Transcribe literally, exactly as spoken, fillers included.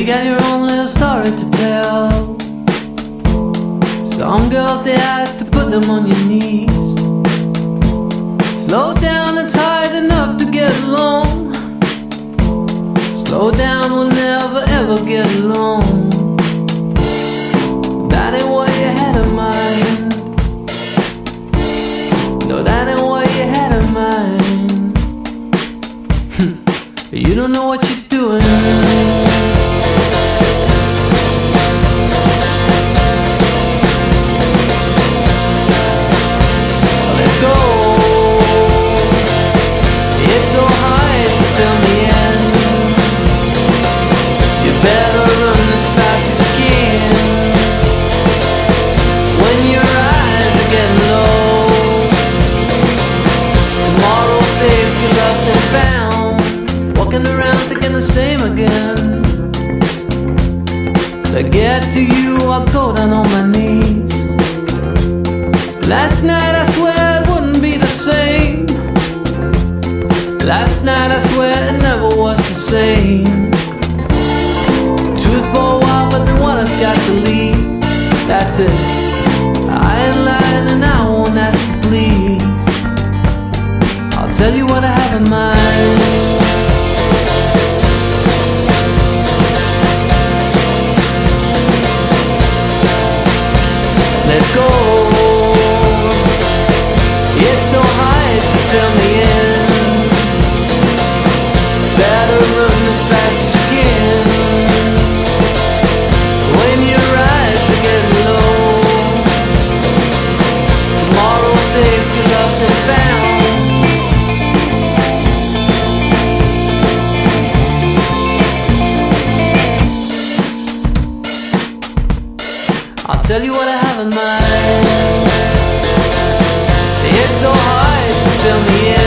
you got your own little story to tell. Some girls, they ask to put them on your knees. Slow down, it's hard enough to get along. Slow down, we'll never ever get along. That ain't what you had in mind. No, that ain't what you had in mind. You don't know what you're doing. Let go. It's so hard to tell me end. You better run as fast as you can. When your eyes are getting low, tomorrow's safe, you lost and found. Walking around thinking the same again. To get to you, I'll go down on my knees. Last night I swear it wouldn't be the same. Last night I swear it never was the same. Truth for a while, but then one has got to leave. That's it. I ain't lying and I won't ask you please. I'll tell you what I have in mind. Let go. It's so hard to fill me in. Better run as fast as you can. When your eyes are getting low, tomorrow's safe, you lost and found. I'll tell you what I have in mind. It's so hard to fill me in.